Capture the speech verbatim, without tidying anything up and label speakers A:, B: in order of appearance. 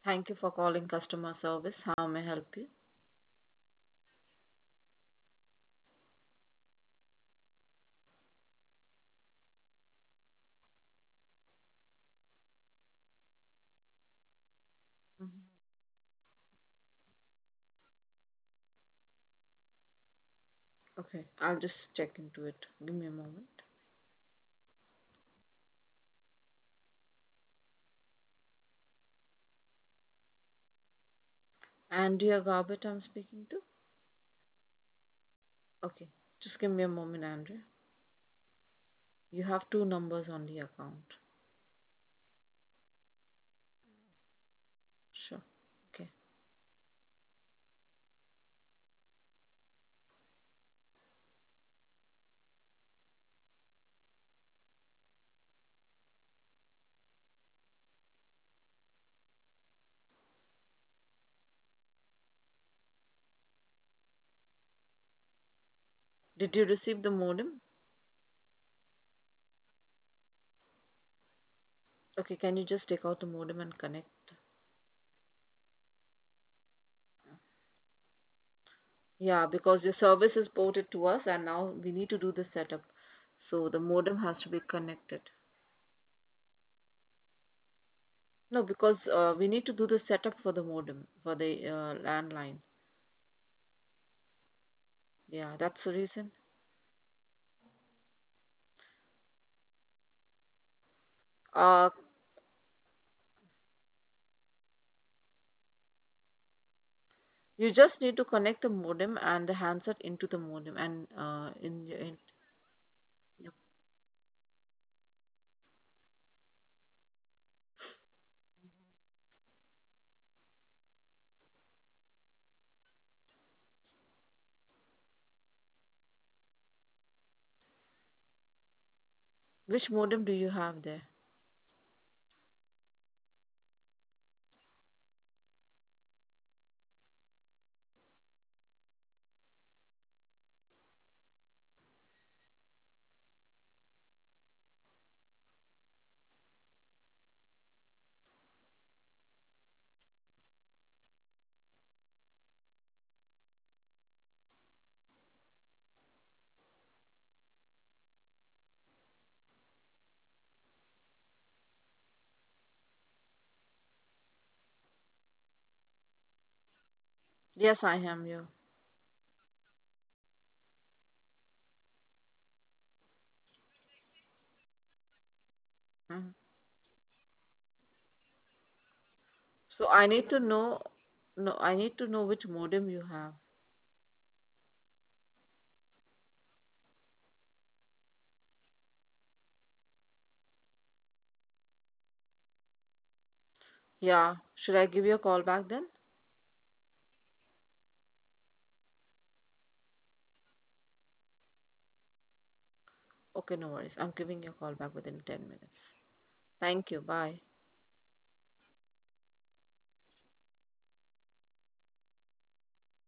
A: Thank you for calling customer service. How may I help you? Mhm. Okay, I'll just check into it. Give me a moment. Andrea Garbett, I'm speaking to. Okay, just give me a moment, Andrea. You have two numbers on the account. Sure. Okay. Did you receive the modem? Okay, can you just take out the modem and connect? Yeah, because your service is ported to us and now we need to do the setup. So the modem has to be connected. No, because uh, we need to do the setup for the modem, for the uh, landline. Yeah, that's the reason. Uh, you just need to connect the modem and the handset into the modem and uh, in, in yep. Which modem do you have there? Yes, I am you. Mhm. So I need to know. No, I need to know which modem you have. Yeah. Should I give you a call back then? Okay, no worries. I'm giving you a call back within ten minutes. Thank you. Bye.